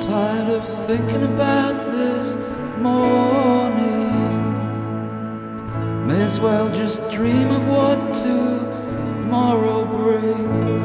tired of thinking about this morning. May as well just dream of what tomorrow brings.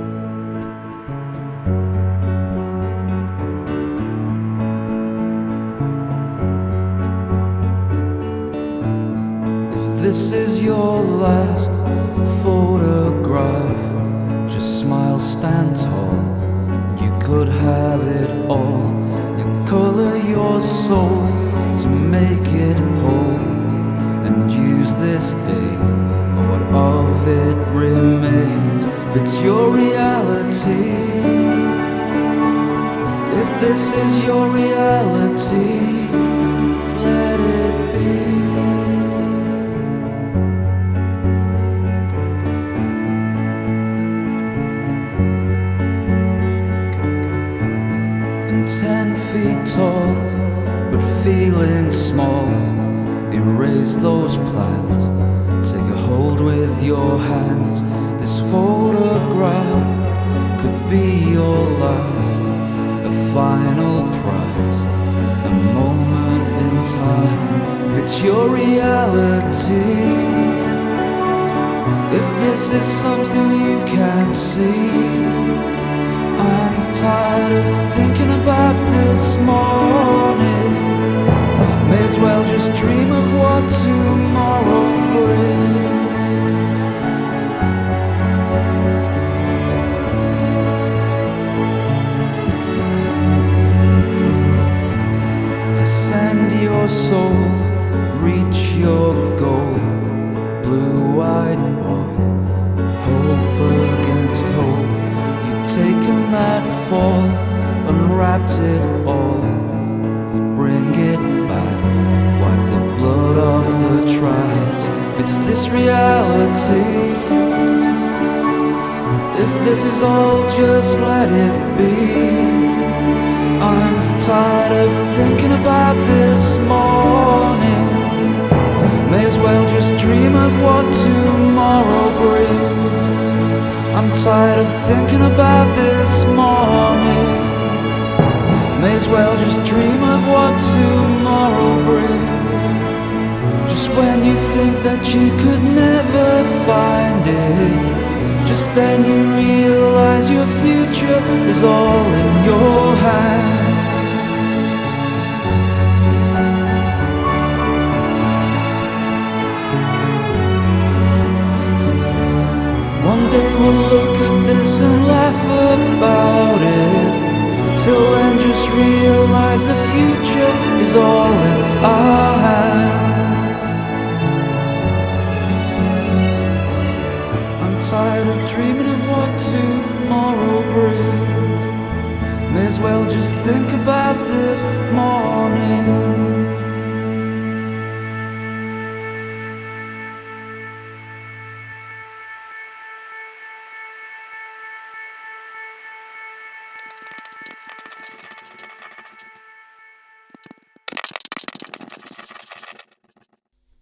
If this is your last photograph, just smile, stand tall. You could have it all. You color your soul to make it whole, and use this day, or what of it remains. If it's your reality, if this is your reality, let it be. And 10 feet tall, but feeling small, erase those plans, take a hold with your hands. This photograph could be your last, a final prize, a moment in time. If it's your reality, if this is something you can see, I'm tired of thinking about this morning. May as well just dream of what tomorrow brings. Ascend your soul, reach your goal, blue-eyed boy, hope against hope. You've taken that fall, unwrapped it all, bring it back, wipe the blood off the tracks. If it's this reality, if this is all, just let it be. I'm tired of thinking about this morning. May as well just dream of what tomorrow brings. I'm tired of thinking about this morning. May as well just dream of what tomorrow brings. Just when you think that you could never find it, just then you realize your future is all in your hands. One day we'll look at this and laugh about it. Till then just realize the future is all in our hands. I'm tired of dreaming of what tomorrow brings. May as well just think about this morning.